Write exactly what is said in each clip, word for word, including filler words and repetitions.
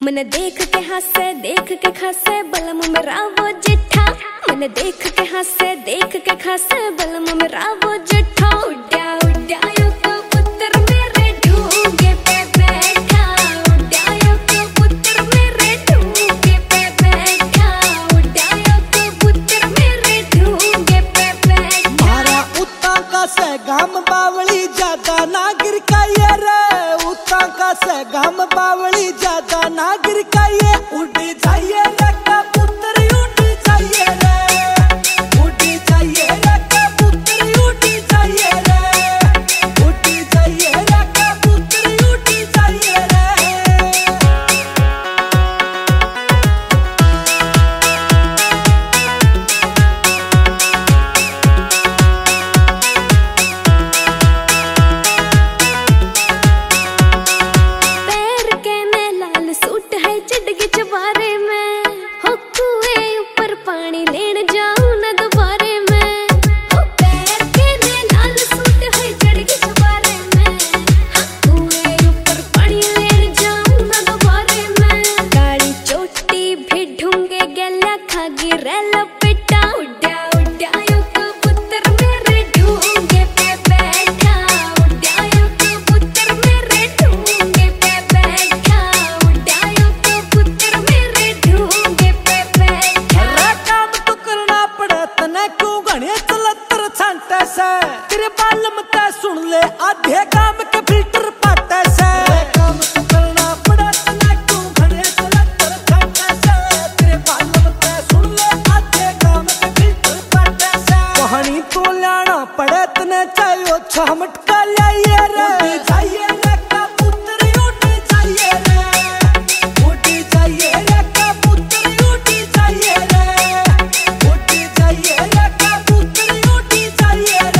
मन देख के हंसे देख के खसे बलम मेरा वो जिठा। मन देख के हंसे देख के खसे बलम मेरा वो जिठा। उड्या उड्या यो कबूतर मेरे ढूंगे पे बैठा। उड्या यो कबूतर मेरे ढूंगे पे बैठा। उड्या यो कबूतर मेरे ढूंगे पे बैठा। मारा उता का से गाम बावली ज्यादा नागिर का ये रे। उता का से गाम बावली ज्यादा नागिर का ये। उड़ी जाइए रे कबूतर उड़ी जाइए रे। उड़ी जाइए रे कबूतर उड़ी जाइए रे। उड़ी जाइए रे कबूतर उड़ी जाइए रे। चिड़गी चबारे में हो कुएं ऊपर पानी लेन जाऊं न दोबारे में। हो पैर के ने लाल सूट है चिड़गी चबारे में। हाँ कुएं ऊपर पानी लेन जाऊं न दोबारे में। गाड़ी चोटी भी ढूंगे गला खागी रेल पिटा। उड्या उड्या यो कबूतर मेरे ढूंगे पे बैठा। उड्या यो कबूतर मेरे ढूंगे पे बैठा। उड्या यो कबूतर मेरे ढूंगे पे बैठा। रे काम तो करना पड़े तने क्यों घने चलतर छांटे से। तेरे बालम ते सुन ले आधे काम के फिल्टर पाटे से। रे काम तो करना पड़े तने क्यों घने चलतर छांटे से। तेरे बालम ते सुन ले आधे काम के फिल्टर पाटे से। कहानी तो लाना पड़े तने चाहिए छह मटका लाइए रे। उड़ी जाइए रे कबूतर उड़ी जाइए रे। उड़ी जाइए रे कबूतर उड़ी जाइए रे। उड़ी जाइए रे कबूतर उड़ी जाइए रे।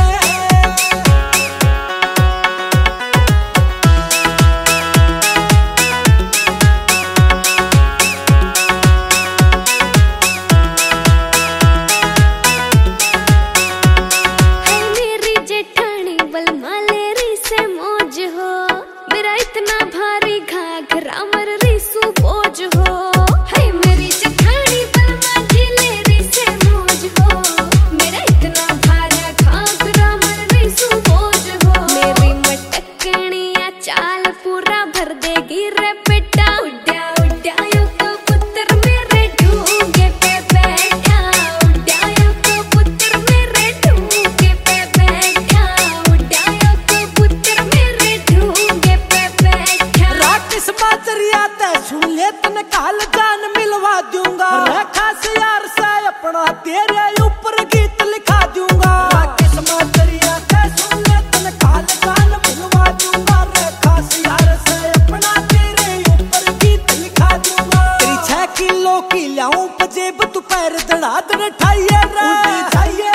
है मेरी जेठानी बलमा लेरी से मौज हो। मेरा इतना भारी घाघरा मर रिसू बोझ हो। है मेरी जेठानी बलमा जी लेरी से मौज हो। मेरा इतना भारी घाघरा मर रिसू बोझ हो। मेरी मटकनिया चाल पूरा भर देगी रे बेटा। उड्या उड्या यो कबूतर मेरे ढूंगे पे बैठा। उड्या यो कबूतर मेरे ढूंगे पे बैठा। उड्या यो कबूतर मेरे ढूंगे पे बैठा। राकेश बाजरिया ते सुन ले तने काल जान मिलवा दूंगा। रेखा से यार से अपना तेरे ऊपर गीत लिखा दूंगा। राकेश बाजरिया ते सुन ले तने काल जान मिलवा दूंगा। रेखा से यार से अपना तेरे ऊपर गीत लिखा दूंगा। तेरी छह किलो की लाऊं पजेब तू पैर दड़ा दड़ ठाइए रे। उड़ी जाइए